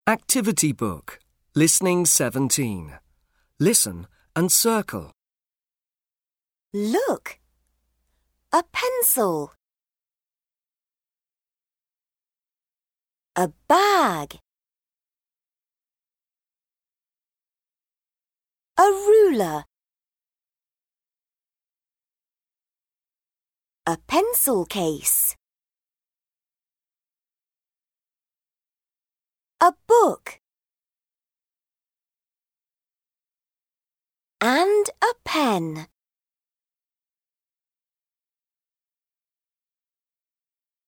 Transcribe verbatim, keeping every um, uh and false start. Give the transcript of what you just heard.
Activity book. Listening seventeen. Listen and circle. Look! A pencil. A bag. A ruler. A pencil case. A book. And a pen.